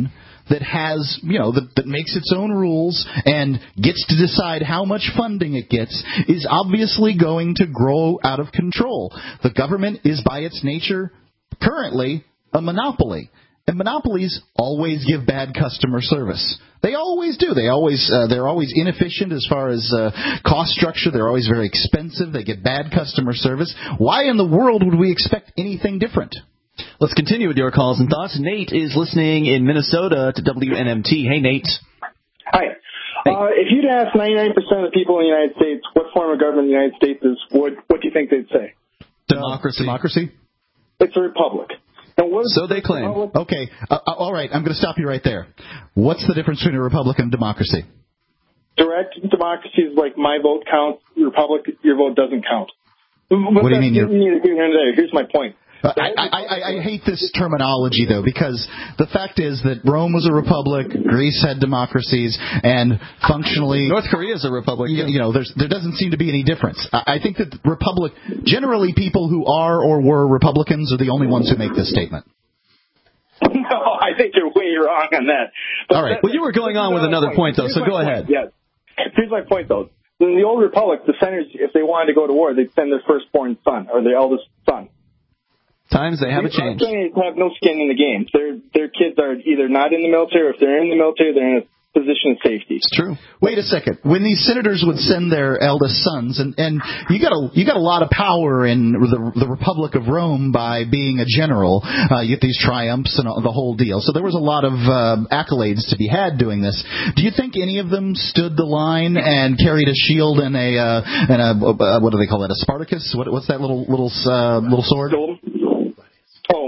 that has, that makes its own rules and gets to decide how much funding it gets is obviously going to grow out of control. The government is by its nature currently a monopoly. And monopolies always give bad customer service. They always do. They're always inefficient as far as cost structure. They're always very expensive. They get bad customer service. Why in the world would we expect anything different? Let's continue with your calls and thoughts. Nate is listening in Minnesota to WNMT. Hey, Nate. Hi. Hey. If you'd ask 99% of the people in the United States what form of government the United States is, what do you think they'd say? Democracy. It's a republic. So they claim. Okay. All right. I'm going to stop you right there. What's the difference between a republic and democracy? Direct democracy is like my vote counts. Republic, your vote doesn't count. What do you mean? Here's my point. I hate this terminology, though, because the fact is that Rome was a republic, Greece had democracies, and functionally North Korea is a republic. There doesn't seem to be any difference. I think that republic, generally people who are or were Republicans are the only ones who make this statement. No, I think you're way wrong on that. But all right. Well, you were going on with another point, though, so go ahead. Yes. Here's my point, though. In the old republic, the senators, if they wanted to go to war, they'd send their firstborn son or their eldest son. Times they haven't changed. They have no skin in the game. Their kids are either not in the military, or if they're in the military, they're in a position of safety. It's true. Wait a second. When these senators would send their eldest sons, and you got a lot of power in the Republic of Rome by being a general. You get these triumphs and the whole deal. So there was a lot of accolades to be had doing this. Do you think any of them stood the line and carried a shield and a what do they call that? A Spartacus? What's that little sword? Oh.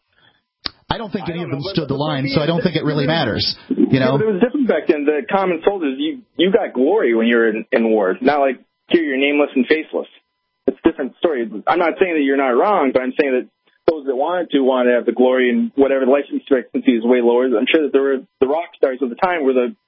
I don't think any of them stood the line, so I don't think it really matters. Yeah, but it was different back then. The common soldiers, you got glory when you were in war. Not like here you're nameless and faceless. It's a different story. I'm not saying that you're not wrong, but I'm saying that those that wanted to have the glory and whatever, the life expectancy is way lower. I'm sure that there were the rock stars of the time were the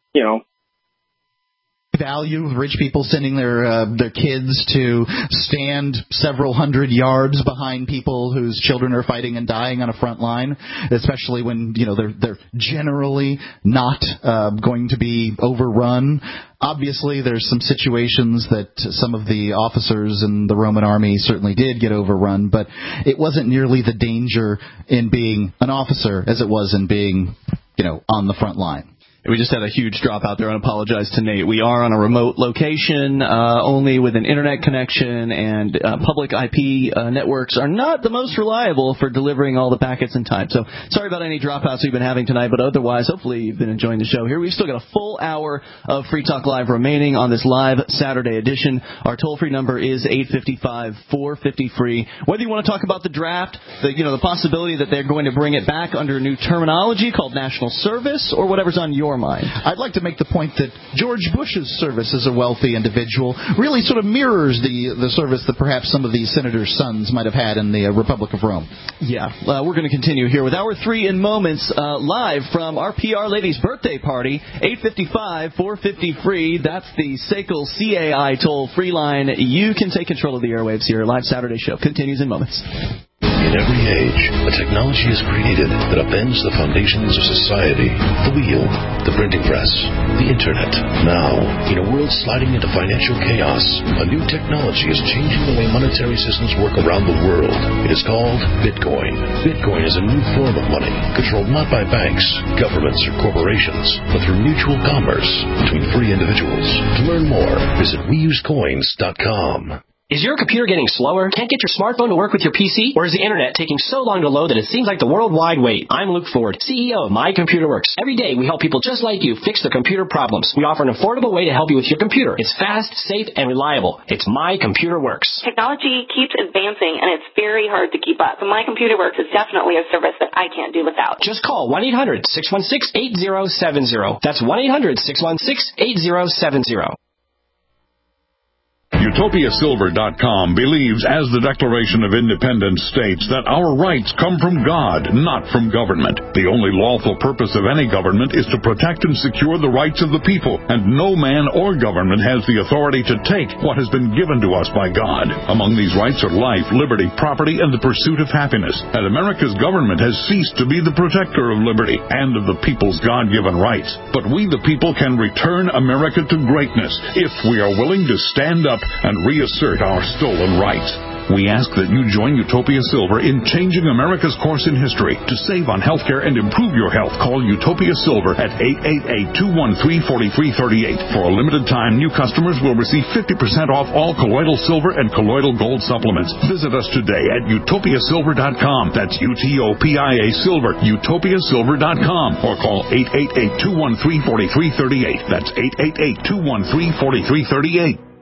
value of rich people sending their kids to stand several hundred yards behind people whose children are fighting and dying on a front line, especially when they're generally not going to be overrun. Obviously, there's some situations that some of the officers in the Roman army certainly did get overrun, but it wasn't nearly the danger in being an officer as it was in being, on the front line. We just had a huge drop out there, and apologize to Nate. We are on a remote location, only with an internet connection, and public IP networks are not the most reliable for delivering all the packets in time. So sorry about any dropouts we've been having tonight, but otherwise, hopefully you've been enjoying the show here. We've still got a full hour of Free Talk Live remaining on this live Saturday edition. Our toll-free number is 855-450-FREE. Whether you want to talk about the draft, the possibility that they're going to bring it back under a new terminology called national service, or whatever's on your mind. I'd like to make the point that George Bush's service as a wealthy individual really sort of mirrors the service that perhaps some of these senators' sons might have had in the Republic of Rome. Yeah, we're going to continue here with Hour 3 in moments, live from our PR lady's birthday party, 855-450-FREE. That's the SACL CAI toll-free line. You can take control of the airwaves here. Live Saturday show continues in moments. In every age, a technology is created that upends the foundations of society. The wheel, the printing press, the internet. Now, in a world sliding into financial chaos, a new technology is changing the way monetary systems work around the world. It is called Bitcoin. Bitcoin is a new form of money, controlled not by banks, governments, or corporations, but through mutual commerce between free individuals. To learn more, visit weusecoins.com. Is your computer getting slower? Can't get your smartphone to work with your PC? Or is the internet taking so long to load that it seems like the worldwide wait? I'm Luke Ford, CEO of My Computer Works. Every day we help people just like you fix their computer problems. We offer an affordable way to help you with your computer. It's fast, safe, and reliable. It's My Computer Works. Technology keeps advancing, and it's very hard to keep up. But My Computer Works is definitely a service that I can't do without. Just call 1-800-616-8070. That's 1-800-616-8070. UtopiaSilver.com believes, as the Declaration of Independence states, that our rights come from God, not from government. The only lawful purpose of any government is to protect and secure the rights of the people, and no man or government has the authority to take what has been given to us by God. Among these rights are life, liberty, property, and the pursuit of happiness. And America's government has ceased to be the protector of liberty and of the people's God-given rights. But we, the people, can return America to greatness if we are willing to stand up and reassert our stolen rights. We ask that you join Utopia Silver in changing America's course in history. To save on healthcare and improve your health, call Utopia Silver at 888-213-4338. For a limited time, new customers will receive 50% off all colloidal silver and colloidal gold supplements. Visit us today at utopiasilver.com. That's UTOPIA Silver, utopiasilver.com. Or call 888-213-4338. That's 888-213-4338.